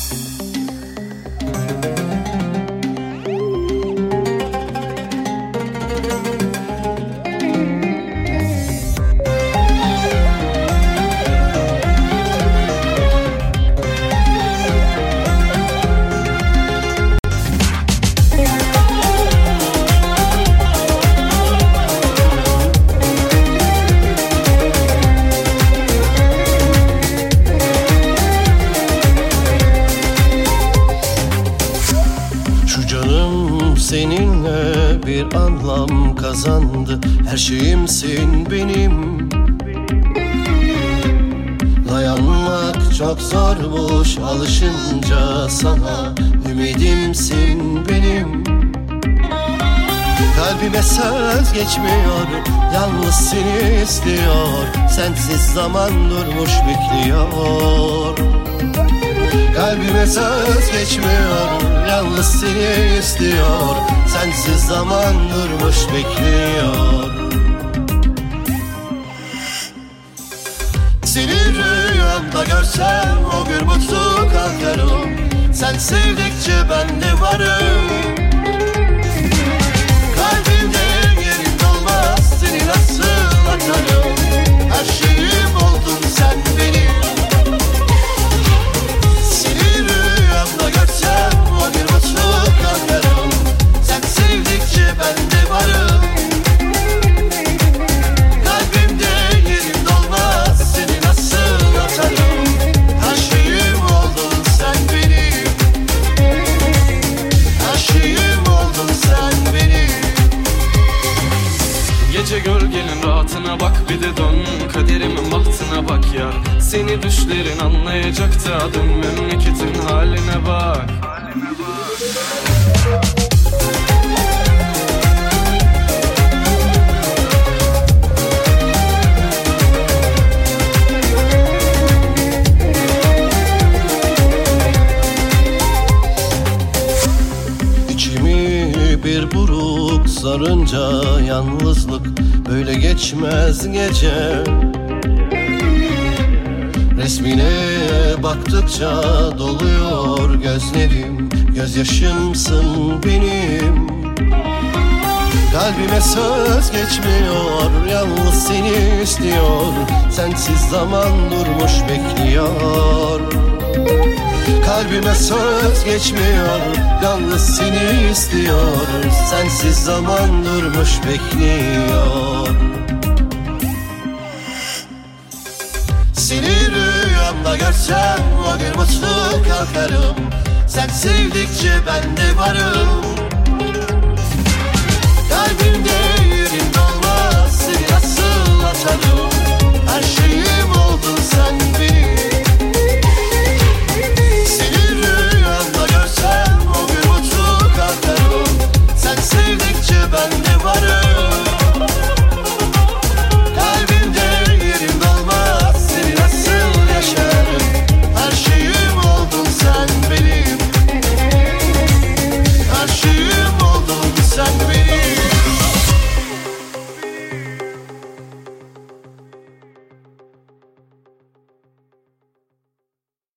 Seninle bir anlam kazandı. Her şeyimsin benim. Dayanmak çok zormuş alışınca sana. Ümidimsin benim. Kalbime söz geçmiyor, yalnız seni istiyor. Sensiz zaman durmuş bekliyor. Kalbime söz geçmiyor, yalnız seni istiyor. Sensiz zaman durmuş bekliyor. Seni rüyamda görsem o gün mutlu kalkarım. Sen sevdikçe ben de varım. Kalbimde yerin dolmaz, seni nasıl atarım. Her şeyim oldun sen benim. Ben de varım. Kalbimde yerin dolmaz, seni nasıl atarım. Her şeyim oldun sen benim. Her şeyim oldun sen benim. Gece gölgenin rahatına bak, bir de dön kaderimin bahtına bak yar. Seni düşlerin anlayacaktı, adım memleketin haline bak. Bir buruk sarınca yalnızlık böyle geçmez gece. Resmine baktıkça doluyor gözlerim. Gözyaşımsın benim. Kalbime söz geçmiyor, yalnız seni istiyor. Sensiz zaman durmuş bekliyor. Kalbime söz geçmiyor, yalnız seni istiyor. Sensiz zaman durmuş bekliyor. Seni rüyamda görsem o gün mutlu kalkarım. Sen sevdikçe ben de varım. Kalbimde yerin dolmaz, seni nasıl atarım.